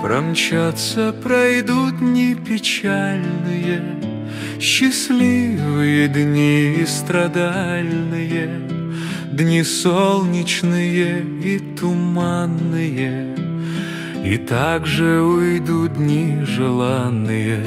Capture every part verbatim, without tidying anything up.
Промчатся, пройдут дни печальные, счастливые дни и страдальные, дни солнечные и туманные, и также уйдут дни желанные.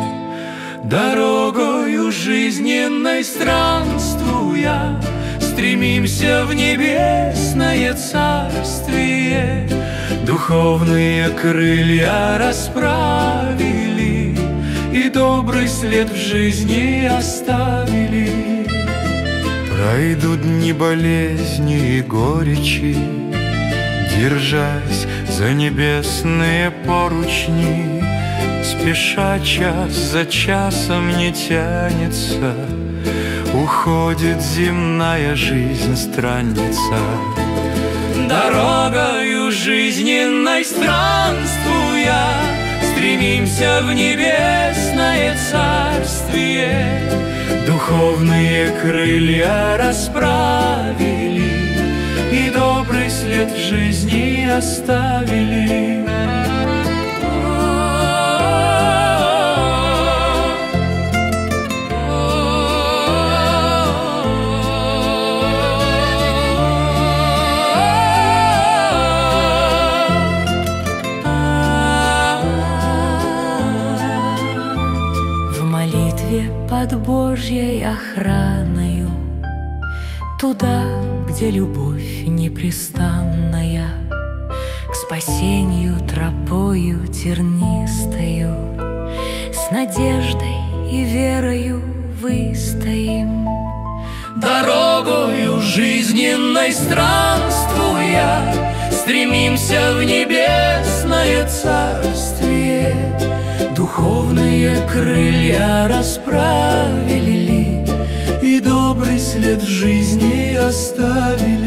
Дорогою жизненной странствуя, стремимся в небесное царствие. Духовные крылья расправили и добрый след в жизни оставили. Пройдут дни болезни и горечи, держась за небесные поручни. Спеша час за часом не тянется, уходит земная жизнь странница. Дорогою жизненной странствуя, стремимся в небесное царствие. Духовные крылья расправили и добрый след в жизни оставили. Под Божьей охраною, туда, где любовь непрестанная, к спасению тропою тернистою, с надеждой и верою выстоим. Дорогою жизненной странствуя, стремимся в небесное царствие. Духовные крылья расправили и добрый след в жизни оставили.